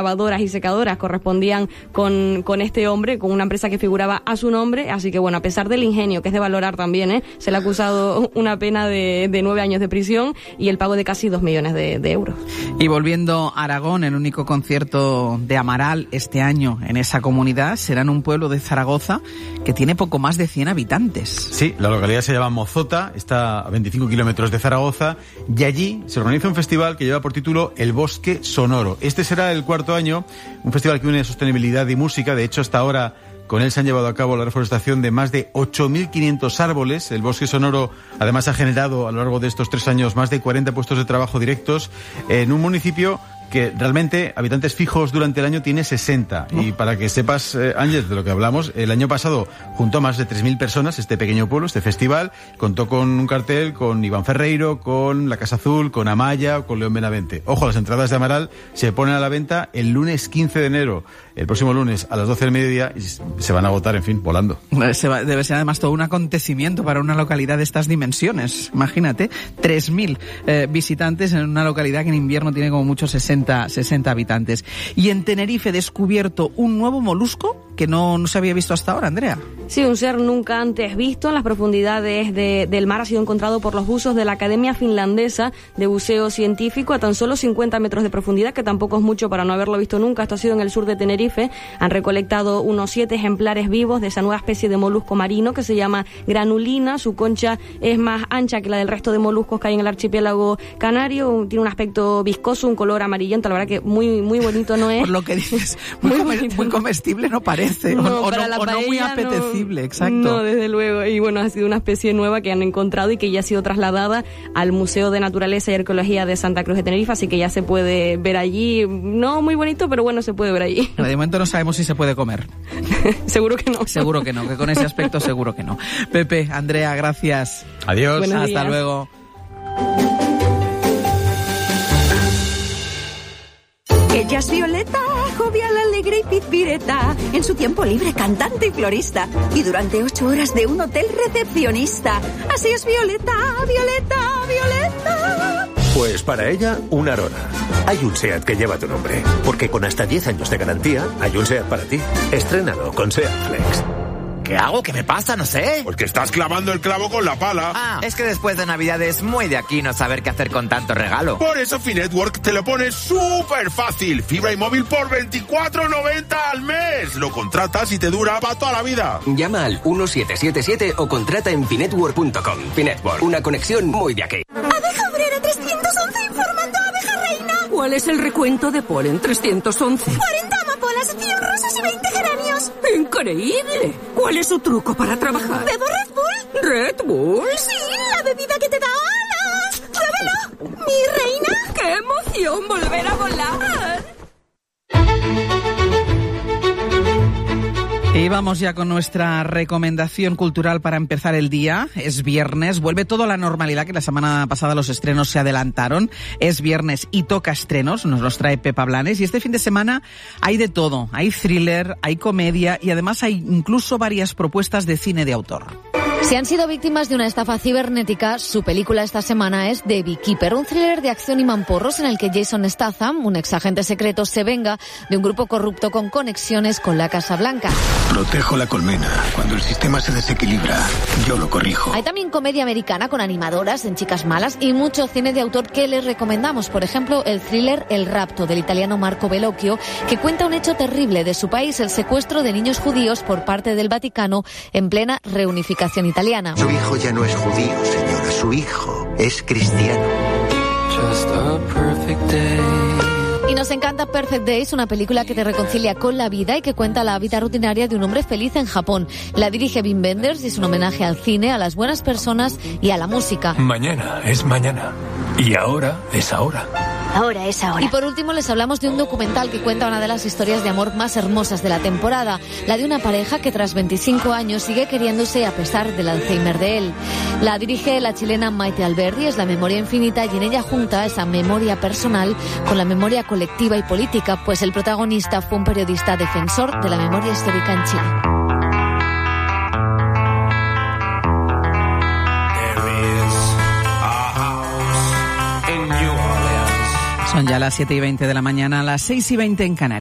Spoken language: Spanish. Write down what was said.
lavadoras y secadoras correspondían con este hombre, con una empresa que figuraba a su nombre, así que bueno, a pesar del ingenio, que es de valorar también, se le ha acusado una pena de 9 años de prisión y el pago de casi 2 millones de euros. Y volviendo a Aragón, el único concierto de Amaral este año en esa comunidad será en un pueblo de Zaragoza que tiene poco más de 100 habitantes. Sí, la localidad se llama Mozota, está a 25 kilómetros de Zaragoza y allí se organiza un festival que lleva por título El Bosque Sonoro. Este será el 4º año, un festival que une sostenibilidad y música. De hecho, hasta ahora con él se han llevado a cabo la reforestación de más de 8.500 árboles. El Bosque Sonoro además ha generado a lo largo de estos 3 años más de 40 puestos de trabajo directos en un municipio que realmente habitantes fijos durante el año tiene 60. Y para que sepas, Ángel, de lo que hablamos, el año pasado juntó a más de 3.000 personas este pequeño pueblo, este festival. Contó con un cartel con Iván Ferreiro, con La Casa Azul, con Amaya, con León Benavente. Ojo, las entradas de Amaral se ponen a la venta el lunes 15 de enero, el próximo lunes a las 12 del mediodía, y se van a agotar, en fin, volando. Debe ser además todo un acontecimiento para una localidad de estas dimensiones. Imagínate, 3.000 visitantes en una localidad que en invierno tiene como mucho 60 habitantes. Y en Tenerife descubierto un nuevo molusco que no se había visto hasta ahora, Andrea. Sí, un ser nunca antes visto en las profundidades del mar ha sido encontrado por los buzos de la Academia Finlandesa de Buceo Científico a tan solo 50 metros de profundidad, que tampoco es mucho para no haberlo visto nunca. Esto ha sido en el sur de Tenerife. Han recolectado unos 7 ejemplares vivos de esa nueva especie de molusco marino que se llama granulina. Su concha es más ancha que la del resto de moluscos que hay en el archipiélago canario. Tiene un aspecto viscoso, un color amarillento. La verdad que muy bonito no es. Por lo que dices, muy comestible no parece. No, o no muy apetecible, exacto. No, desde luego. Y bueno, ha sido una especie nueva que han encontrado y que ya ha sido trasladada al Museo de Naturaleza y Arqueología de Santa Cruz de Tenerife, así que ya se puede ver allí. No muy bonito, pero bueno, se puede ver allí. De momento no sabemos si se puede comer. Seguro que no. Seguro que no, que con ese aspecto seguro que no. Pepe, Andrea, gracias. Adiós. Buenos Hasta días. luego. Ella es Violeta, jovial, alegre y pizpireta. En su tiempo libre, cantante y florista. Y durante 8 horas de un hotel recepcionista. Así es Violeta, Violeta, Violeta. Pues para ella, un Arona. Hay un SEAT que lleva tu nombre. Porque con hasta 10 años de garantía, hay un SEAT para ti. Estrénalo con SEAT Flex. ¿Qué hago? ¿Qué me pasa? No sé. Porque estás clavando el clavo con la pala. Ah, es que después de Navidad es muy de aquí no saber qué hacer con tanto regalo. Por eso Finetwork te lo pone súper fácil. Fibra y móvil por 24,90 al mes. Lo contratas y te dura para toda la vida. Llama al 1777 o contrata en finetwork.com. Finetwork, una conexión muy de aquí. Abeja obrera 311 informando a abeja reina. ¿Cuál es el recuento de polen 311? 40 amapolas, 100 rosas y 20 geranios. ¡Increíble! ¿Cuál es su truco para trabajar? ¿Bebo Red Bull? ¿Red Bull? Sí, la bebida que te da alas. ¡Pruébelo! ¡Mi reina! ¡Qué emoción volver a volar! Y vamos ya con nuestra recomendación cultural para empezar el día. Es viernes, vuelve todo a la normalidad, que la semana pasada los estrenos se adelantaron. Es viernes y toca estrenos, nos los trae Pepa Blanes. Y este fin de semana hay de todo. Hay thriller, hay comedia y además hay incluso varias propuestas de cine de autor. Si han sido víctimas de una estafa cibernética, su película esta semana es The Beekeeper, un thriller de acción y mamporros en el que Jason Statham, un exagente secreto, se venga de un grupo corrupto con conexiones con la Casa Blanca. Protejo la colmena. Cuando el sistema se desequilibra, yo lo corrijo. Hay también comedia americana con animadoras en Chicas Malas y mucho cine de autor que les recomendamos. Por ejemplo, el thriller El rapto del italiano Marco Bellocchio, que cuenta un hecho terrible de su país, el secuestro de niños judíos por parte del Vaticano en plena reunificación italiana. Su hijo ya no es judío, señora. Su hijo es cristiano. Just a perfect day. Y nos encanta Perfect Days, una película que te reconcilia con la vida y que cuenta la vida rutinaria de un hombre feliz en Japón. La dirige Wim Wenders y es un homenaje al cine, a las buenas personas y a la música. Mañana es mañana. Y ahora es ahora. Ahora es ahora. Y por último les hablamos de un documental que cuenta una de las historias de amor más hermosas de la temporada, la de una pareja que tras 25 años sigue queriéndose a pesar del Alzheimer de él. La dirige la chilena Maite Alberdi, es La memoria infinita y en ella junta esa memoria personal con la memoria colectiva y política, pues el protagonista fue un periodista defensor de la memoria histórica en Chile. Son ya las 7:20 de la mañana, las 6:20 en Canarias.